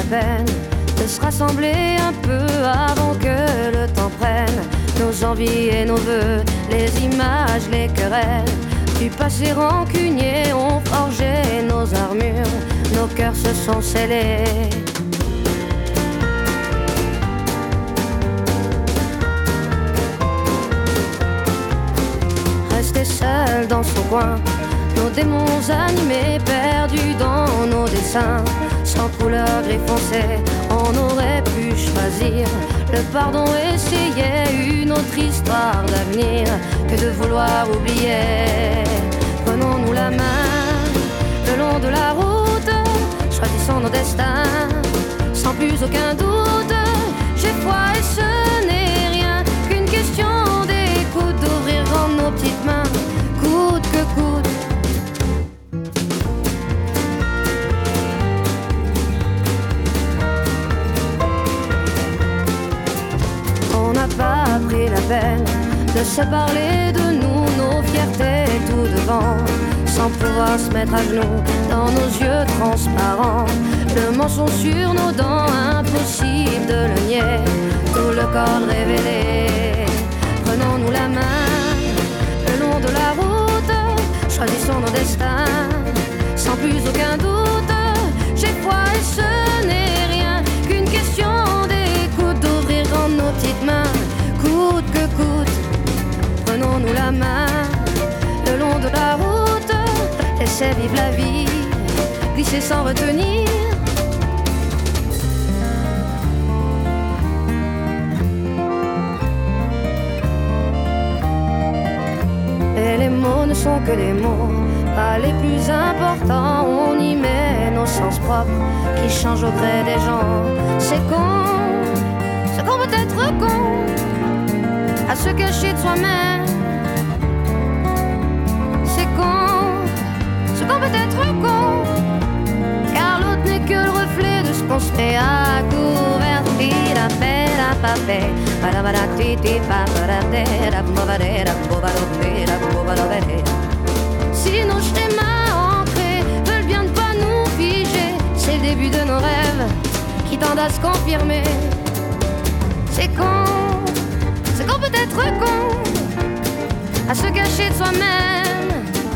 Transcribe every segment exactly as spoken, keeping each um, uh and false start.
peine de se rassembler un peu avant que le temps prenne nos envies et nos vœux, les images, les querelles du passé rancunier ont forgé nos armures, nos cœurs se sont scellés. Resté seul dans son coin, nos démons animés, perdus dans nos dessins, sans couleur gris foncé, on aurait pu choisir le pardon, essayer une autre histoire d'avenir que de vouloir oublier. Prenons-nous la main le long de la route, choisissons nos destins sans plus aucun doute. J'ai foi et ce n'est rien qu'une question d'écoute, d'ouvrir grand nos petites mains, coûte que coûte. On n'a pas pris la peine de se parler de nous, nos fiertés tout devant, sans pouvoir se mettre à genoux dans nos yeux transparents. Le mensonge sur nos dents, impossible de le nier, tout le corps révélé. Prenons-nous la main le long de la route, choisissons nos destins sans plus aucun doute. J'ai foi et ce n'est rien qu'une question d'écoute, d'ouvrir grand nos petites mains, coûte que coûte. Prenons-nous la main le long de la route, laissez vivre la vie, glisser sans retenir. Et les mots ne sont que des mots, pas les plus importants. On y met nos sens propres qui changent au gré des gens. C'est con, c'est qu'on peut être con à se cacher de soi-même. C'est con, c'est qu'on peut être con, car l'autre n'est que le reflet de ce qu'on se fait à couvert. La paix, la papé, para para titi para terra, movadera, bobalopera, bobalopera. Si nos schémas ancrés veulent bien ne pas nous figer, c'est le début de nos rêves qui tendent à se confirmer. C'est con, c'est qu'on peut être con à se cacher de soi-même.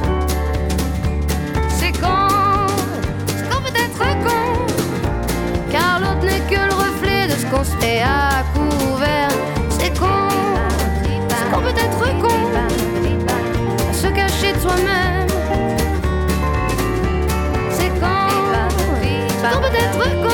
C'est con, c'est qu'on peut être con, car l'autre n'est que le reflet de ce qu'on se fait à couvert. C'est con, c'est qu'on peut être con à se cacher de soi-même. C'est con, c'est qu'on peut être con.